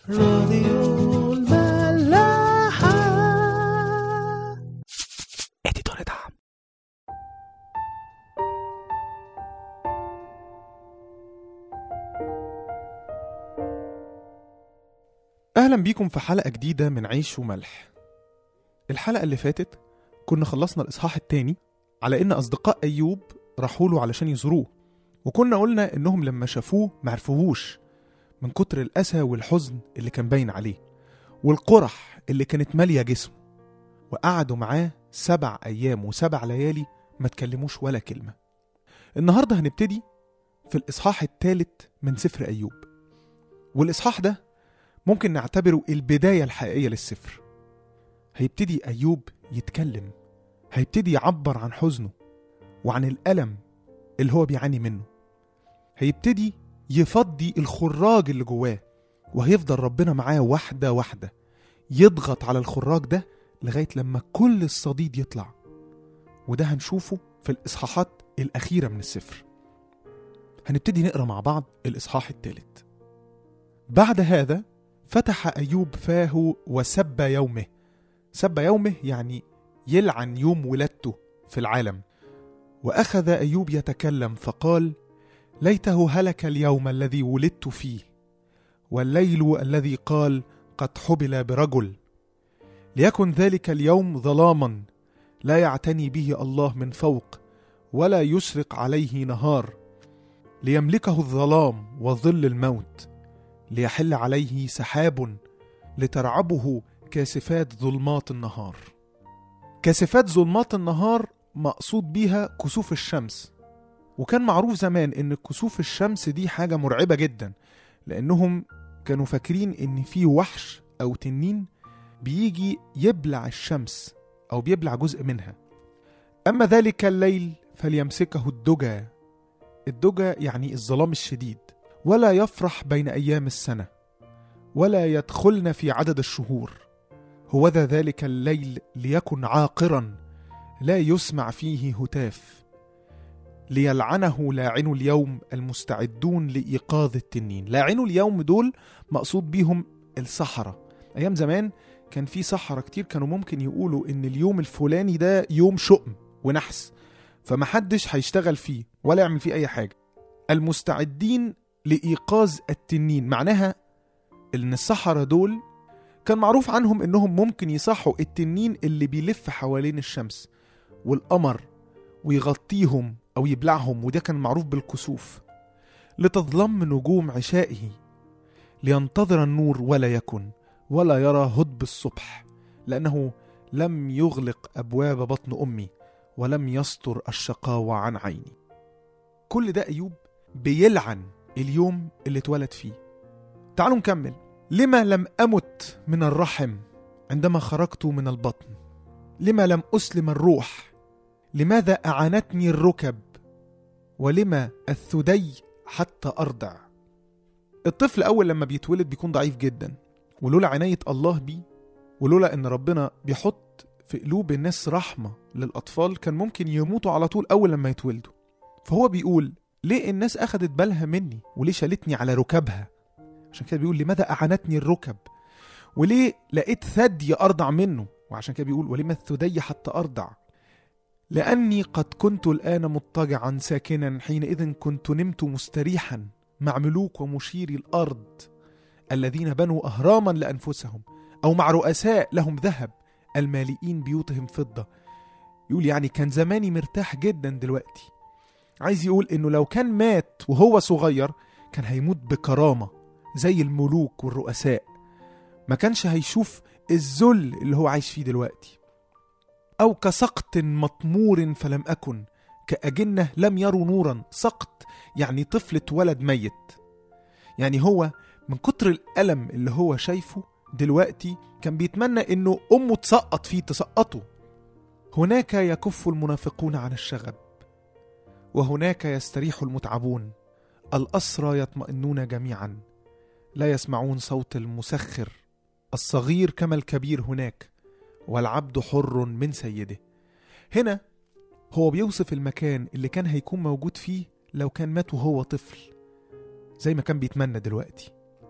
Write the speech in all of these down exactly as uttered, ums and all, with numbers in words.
راديو الملاحة. اديتور دعم. اهلا بيكم في حلقة جديدة من عيش وملح. الحلقة اللي فاتت كنا خلصنا الإصحاح التاني على إن أصدقاء أيوب راحوا له علشان يزوروه، وكنا قلنا إنهم لما شافوه معرفوهوش من كتر الأسى والحزن اللي كان باين عليه والقرح اللي كانت مالية جسمه، وقعدوا معاه سبع أيام وسبع ليالي ما تكلموش ولا كلمة. النهاردة هنبتدي في الإصحاح الثالث من سفر أيوب، والإصحاح ده ممكن نعتبره البداية الحقيقية للسفر. هيبتدي أيوب يتكلم، هيبتدي يعبر عن حزنه وعن الألم اللي هو بيعاني منه، هيبتدي يفضي الخراج اللي جواه، وهيفضل ربنا معاه واحدة واحدة يضغط على الخراج ده لغاية لما كل الصديد يطلع. وده هنشوفه في الإصحاحات الأخيرة من السفر. هنبتدي نقرأ مع بعض الإصحاح الثالث. بعد هذا فتح أيوب فاه وسب يومه. سب يومه يعني يلعن يوم ولادته في العالم. وأخذ أيوب يتكلم فقال: ليته هلك اليوم الذي ولدت فيه، والليل الذي قال قد حبل برجل. ليكن ذلك اليوم ظلاما لا يعتني به الله من فوق، ولا يشرق عليه نهار، ليملكه الظلام وظل الموت، ليحل عليه سحاب لترعبه كاسفات ظلمات النهار. كاسفات ظلمات النهار مقصود بيها كسوف الشمس، وكان معروف زمان ان كسوف الشمس دي حاجة مرعبة جدا، لانهم كانوا فاكرين ان في وحش او تنين بيجي يبلع الشمس او بيبلع جزء منها. اما ذلك الليل فليمسكه الدجى. الدجى يعني الظلام الشديد، ولا يفرح بين ايام السنة، ولا يدخلن في عدد الشهور. هوذا ذلك الليل ليكن عاقرا لا يسمع فيه هتاف، ليلعنه لاعنوا اليوم المستعدون لإيقاظ التنين. لاعنوا اليوم دول مقصود بيهم السحرة. أيام زمان كان في سحرة كتير كانوا ممكن يقولوا إن اليوم الفلاني ده يوم شؤم ونحس، فمحدش هيشتغل فيه ولا يعمل فيه أي حاجة. المستعدين لإيقاظ التنين معناها إن السحرة دول كان معروف عنهم إنهم ممكن يصحوا التنين اللي بيلف حوالين الشمس والقمر ويغطيهم أو يبلعهم، وده كان معروف بالكسوف. لتظلم نجوم عشائه، لينتظر النور ولا يكن، ولا يرى هدب الصبح، لأنه لم يغلق أبواب بطن أمي، ولم يستر الشقاوة عن عيني. كل ده أيوب بيلعن اليوم اللي اتولد فيه. تعالوا نكمل. لما لم أمت من الرحم عندما خرجت من البطن، لما لم أسلم الروح، لماذا أعانتني الركب، ولما الثدي حتى أرضع. الطفل أول لما بيتولد بيكون ضعيف جدا، ولولا عناية الله بيه، ولولا أن ربنا بيحط في قلوب الناس رحمة للأطفال، كان ممكن يموتوا على طول أول لما يتولدوا. فهو بيقول ليه الناس أخدت بالها مني وليه شالتني على ركبها. عشان كده بيقول لماذا أعانتني الركب، وليه لقيت ثدي أرضع منه. وعشان كده بيقول ولما الثدي حتى أرضع، لأني قد كنت الآن مضطجعا ساكنا، حينئذ كنت نمت مستريحا مع ملوك ومشيري الأرض الذين بنوا أهراما لأنفسهم، أو مع رؤساء لهم ذهب المالئين بيوتهم فضة. يقول يعني كان زماني مرتاح جدا دلوقتي. عايز يقول إنه لو كان مات وهو صغير كان هيموت بكرامة زي الملوك والرؤساء، ما كانش هيشوف الذل اللي هو عايش فيه دلوقتي. أو كسقط مطمور فلم أكن، كأجنة لم يروا نورا. سقط يعني طفل اتولد ميت، يعني هو من كتر الألم اللي هو شايفه دلوقتي كان بيتمنى إنه أمه تسقط فيه تسقطه. هناك يكف المنافقون عن الشغب، وهناك يستريح المتعبون. الأسرى يطمئنون جميعا، لا يسمعون صوت المسخر. الصغير كما الكبير هناك، والعبد حر من سيده. هنا هو بيوصف المكان اللي كان هيكون موجود فيه لو كان مات وهو طفل، زي ما كان بيتمنى دلوقتي.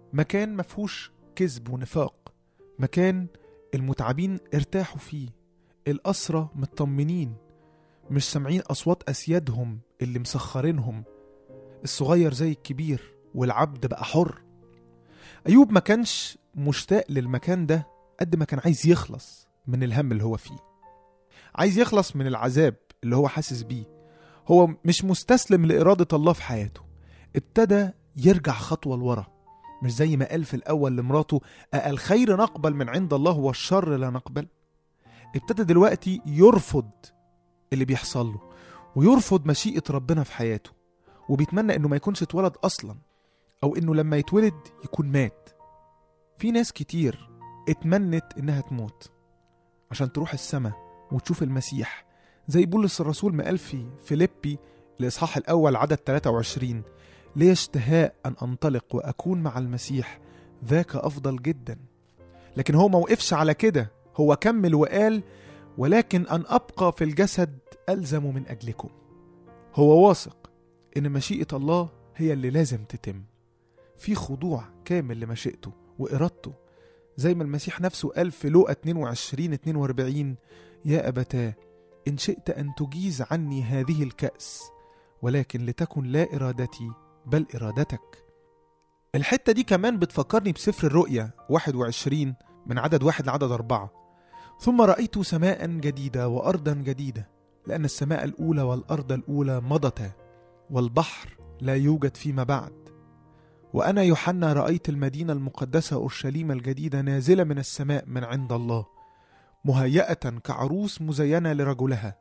مكان مفهوش كذب ونفاق، مكان المتعبين ارتاحوا فيه، الأسرة مطمنين، مش سامعين أصوات أسيادهم اللي مسخرينهم، الصغير زي الكبير والعبد بقى حر. أيوب ما كانش مشتاق للمكان ده قد ما كان عايز يخلص من الهم اللي هو فيه، عايز يخلص من العذاب اللي هو حاسس بيه. هو مش مستسلم لإرادة الله في حياته، ابتدى يرجع خطوة لورا، مش زي ما قال في الأول لمراته الخير نقبل من عند الله والشر لا نقبل. ابتدى دلوقتي يرفض اللي بيحصل له ويرفض مشيئة ربنا في حياته، وبيتمنى انه ما يكونش اتولد اصلا، او انه لما يتولد يكون مات. في ناس كتير اتمنت انها تموت عشان تروح السماء وتشوف المسيح، زي بولس الرسول ما قال في فيليبي الإصحاح الأول عدد ثلاثة وعشرين: لي اشتهاء أن أنطلق وأكون مع المسيح، ذاك أفضل جدا. لكن هو ما وقفش على كده، هو كمل وقال: ولكن أن أبقى في الجسد ألزم من أجلكم. هو واثق إن مشيئة الله هي اللي لازم تتم، في خضوع كامل لمشيئته وإرادته، زي ما المسيح نفسه قال في لوقا اتنين وعشرين اتنين واربعين: يا أبتاه إن شئت أن تجيز عني هذه الكأس، ولكن لتكن لا إرادتي بل إرادتك. الحتة دي كمان بتفكرني بسفر الرؤيا واحد وعشرين من عدد واحد لعدد أربعة: ثم رأيت سماء جديدة وأرضا جديدة، لأن السماء الأولى والأرض الأولى مضتا، والبحر لا يوجد فيما بعد. وأنا يوحنا رأيت المدينة المقدسة أورشليم الجديدة نازلة من السماء من عند الله، مهيئة كعروس مزينة لرجلها.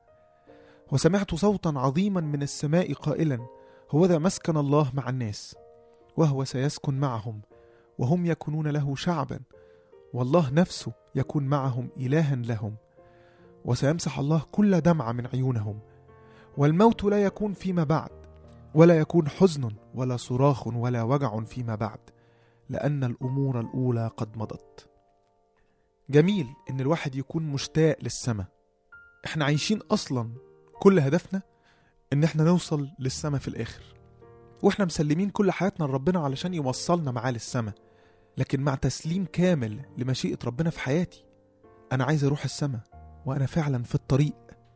وسمعت صوتا عظيما من السماء قائلا: هوذا مسكن الله مع الناس، وهو سيسكن معهم، وهم يكونون له شعبا، والله نفسه يكون معهم إلها لهم، وسيمسح الله كل دمعة من عيونهم، والموت لا يكون فيما بعد، ولا يكون حزن ولا صراخ ولا وجع فيما بعد، لأن الأمور الأولى قد مضت. جميل إن الواحد يكون مشتاق للسماء. إحنا عايشين أصلا كل هدفنا إن إحنا نوصل للسماء في الآخر، وإحنا مسلمين كل حياتنا لربنا علشان يوصلنا معاه للسماء، لكن مع تسليم كامل لمشيئة ربنا في حياتي. أنا عايز أروح السماء وأنا فعلا في الطريق،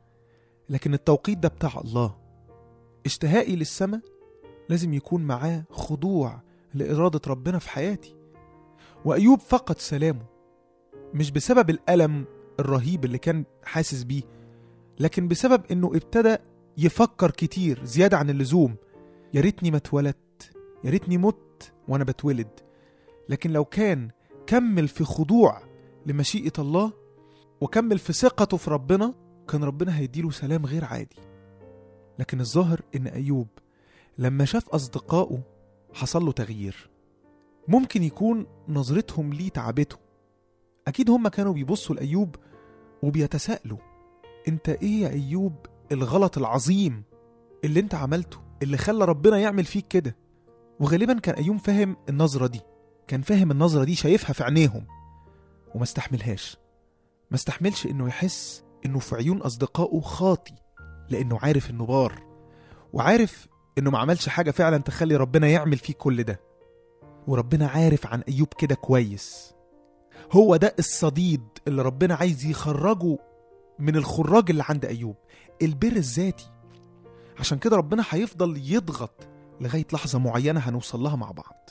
لكن التوقيت ده بتاع الله. اشتهائي للسماء لازم يكون معاه خضوع لإرادة ربنا في حياتي. وأيوب فقد سلامه مش بسبب الألم الرهيب اللي كان حاسس بيه، لكن بسبب إنه ابتدى يفكر كتير زيادة عن اللزوم. يا ريتني ما اتولدت، يا ريتني مت وأنا بتولد. لكن لو كان كمل في خضوع لمشيئة الله وكمل في ثقته في ربنا، كان ربنا هيديله سلام غير عادي. لكن الظاهر إن أيوب لما شاف أصدقائه حصل له تغيير. ممكن يكون نظرتهم ليه تعبته. أكيد هم كانوا بيبصوا لأيوب وبيتساءلوا: أنت إيه يا أيوب الغلط العظيم اللي أنت عملته اللي خلى ربنا يعمل فيك كده؟ وغالبا كان أيوب فاهم النظرة دي، كان فاهم النظرة دي، شايفها في عينيهم وما استحملهاش. ما استحملش إنه يحس إنه في عيون أصدقائه خاطي، لأنه عارف إنه بار، وعارف إنه ما عملش حاجة فعلا تخلي ربنا يعمل فيه كل ده. وربنا عارف عن أيوب كده كويس. هو ده الصديد اللي ربنا عايز يخرجه من الخراج اللي عند أيوب، البر الذاتي. عشان كده ربنا هيفضل يضغط لغاية لحظة معينة هنوصل لها مع بعض.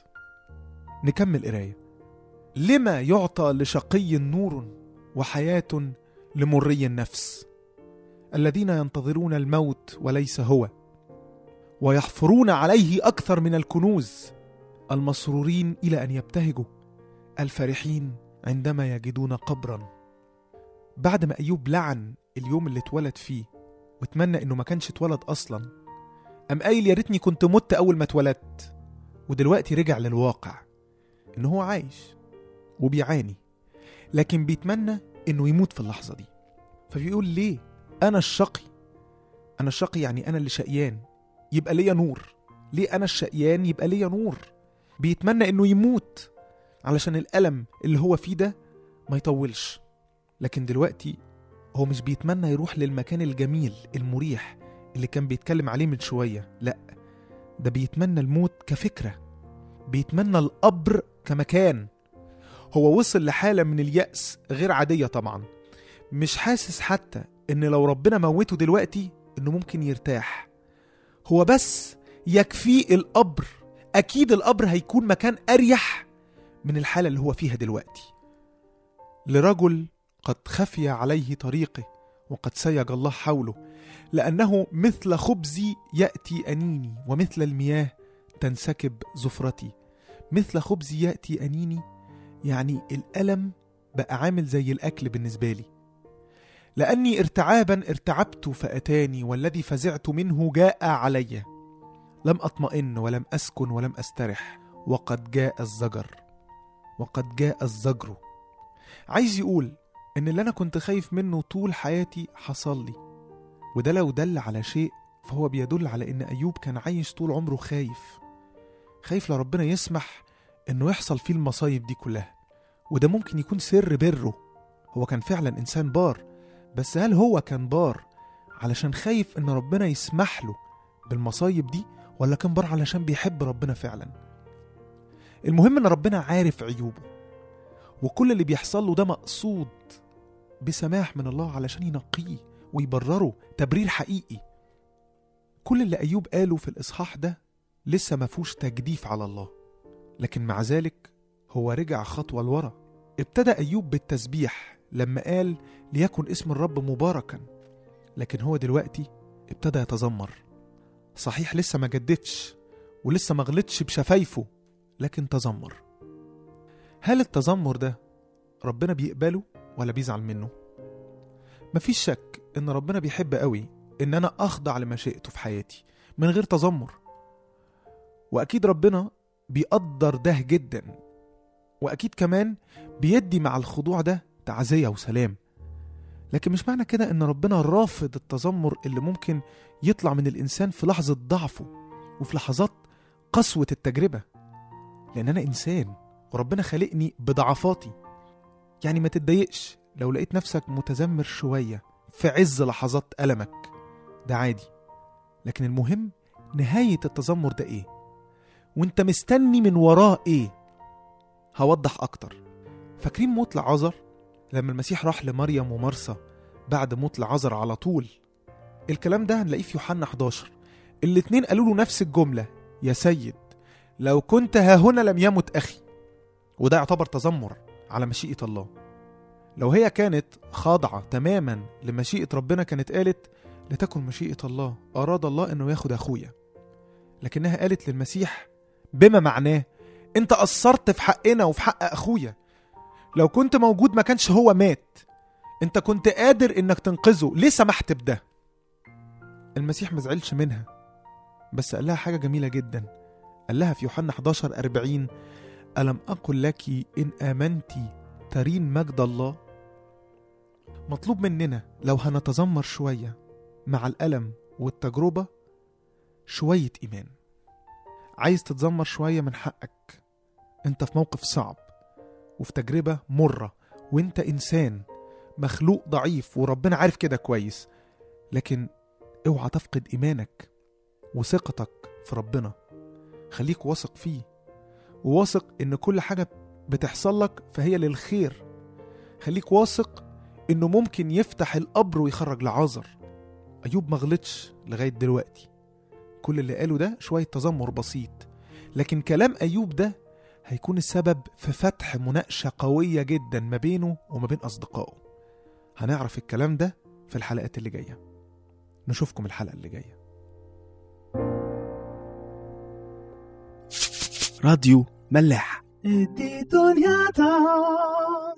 نكمل قراية. لما يعطى لشقي نور وحياة لمري النفس، الذين ينتظرون الموت وليس هو، ويحفرون عليه أكثر من الكنوز، المسرورين إلى أن يبتهجوا، الفرحين عندما يجدون قبرا. بعد ما أيوب لعن اليوم اللي اتولد فيه واتمنى إنه ما كانش اتولد أصلا، أم قايل يا ريتني كنت مت أول ما اتولدت. ودلوقتي رجع للواقع إنه هو عايش وبيعاني، لكن بيتمنى إنه يموت في اللحظة دي. فبيقول: ليه أنا الشقي؟ أنا الشقي يعني أنا اللي شقيان، يبقى ليا نور. ليه أنا الشقيان يبقى ليا نور؟ بيتمنى إنه يموت علشان الألم اللي هو فيه ده ما يطولش. لكن دلوقتي هو مش بيتمنى يروح للمكان الجميل المريح اللي كان بيتكلم عليه من شوية، لأ، ده بيتمنى الموت كفكرة، بيتمنى القبر كمكان. هو وصل لحالة من اليأس غير عادية طبعا، مش حاسس حتى ان لو ربنا موته دلوقتي انه ممكن يرتاح. هو بس يكفيه القبر، اكيد القبر هيكون مكان اريح من الحالة اللي هو فيها دلوقتي. لرجل قد خفي عليه طريقه وقد سيج الله حوله، لأنه مثل خبزي يأتي أنيني ومثل المياه تنسكب زفرتي. مثل خبزي يأتي أنيني يعني الألم بقى عامل زي الأكل بالنسبة لي. لأني ارتعابا ارتعبت فأتاني، والذي فزعت منه جاء علي. لم أطمئن ولم أسكن ولم أسترح، وقد جاء الزجر وقد جاء الزجر. عايز يقول إن اللي أنا كنت خايف منه طول حياتي حصل لي، وده لو دل على شيء فهو بيدل على إن أيوب كان عايش طول عمره خايف خايف لربنا يسمح إنه يحصل فيه المصايب دي كلها. وده ممكن يكون سر بره، هو كان فعلا إنسان بار، بس هل هو كان بار علشان خايف إن ربنا يسمح له بالمصايب دي، ولا كان بار علشان بيحب ربنا فعلا؟ المهم إن ربنا عارف عيوبه، وكل اللي بيحصل له ده مقصود بسماح من الله علشان ينقيه ويبرره تبرير حقيقي. كل اللي أيوب قاله في الإصحاح ده لسه ما فيهوش تجديف على الله، لكن مع ذلك هو رجع خطوة لورا. ابتدى أيوب بالتسبيح لما قال ليكن اسم الرب مباركا، لكن هو دلوقتي ابتدى يتذمر. صحيح لسه ما جدفش ولسه ما غلطش بشفايفه، لكن تذمر. هل التذمر ده ربنا بيقبله ولا بيزعل منه؟ مفيش شك ان ربنا بيحب قوي ان انا اخضع لمشيئته في حياتي من غير تذمر، واكيد ربنا بيقدر ده جدا، واكيد كمان بيدي مع الخضوع ده تعزية وسلام. لكن مش معنى كده ان ربنا رافض التذمر اللي ممكن يطلع من الانسان في لحظة ضعفه وفي لحظات قسوة التجربة، لان انا انسان وربنا خلقني بضعفاتي. يعني ما تتضايقش لو لقيت نفسك متذمر شوية في عز لحظات ألمك، ده عادي. لكن المهم نهاية التذمر ده ايه، وانت مستني من وراه ايه. هوضح اكتر. فاكرين موت لعازر لما المسيح راح لمريم ومرسى بعد موت لعازر على طول؟ الكلام ده هنلاقيه في يوحنا حداشر. الاتنين قالوا له نفس الجملة: يا سيد لو كنت ها هنا لم يمت أخي. وده يعتبر تذمر على مشيئة الله. لو هي كانت خاضعة تماما لمشيئة ربنا كانت قالت لتكن مشيئة الله، أراد الله أنه ياخد أخويا. لكنها قالت للمسيح بما معناه أنت قصرت في حقنا وفي حق أخويا، لو كنت موجود ما كانش هو مات، أنت كنت قادر أنك تنقذه، ليه سمحت بده؟ المسيح ما زعلش منها، بس قال لها حاجة جميلة جدا. قال لها في يوحنا حداشر أربعين: ألم أقل لك إن آمنتي ترين مجد الله؟ مطلوب مننا لو هنتذمر شوية مع الألم والتجربة شوية إيمان. عايز تتذمر شوية من حقك، انت في موقف صعب وفي تجربة مرة، وانت إنسان مخلوق ضعيف وربنا عارف كده كويس، لكن اوعى تفقد إيمانك وثقتك في ربنا. خليك واثق فيه، وواثق ان كل حاجة بتحصل لك فهي للخير. خليك واثق انه ممكن يفتح القبر ويخرج لعازر. أيوب ما غلطش لغاية دلوقتي، كل اللي قاله ده شوية تذمر بسيط، لكن كلام أيوب ده هيكون السبب في فتح مناقشة قوية جدا ما بينه وما بين أصدقائه. هنعرف الكلام ده في الحلقات اللي جاية. نشوفكم الحلقة اللي جاية. راديو ملاح. دي دنيا